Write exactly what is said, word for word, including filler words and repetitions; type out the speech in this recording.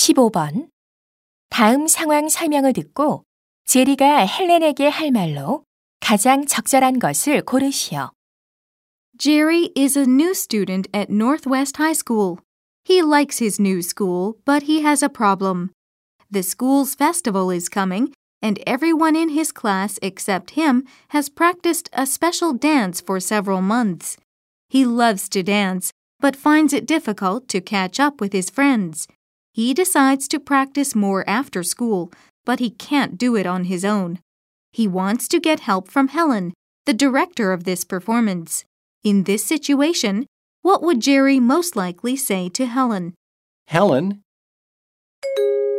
십오 번. 다음 상황 설명을 듣고 제리가 헬렌에게 할 말로 가장 적절한 것을 고르시오. Jerry is a new student at Northwest High School. He likes his new school, but he has a problem. The school's festival is coming, and everyone in his class except him has practiced a special dance for several months. He loves to dance, but finds it difficult to catch up with his friends. He decides to practice more after school, but he can't do it on his own. He wants to get help from Helen, the director of this performance. In this situation, what would Jerry most likely say to Helen? Helen,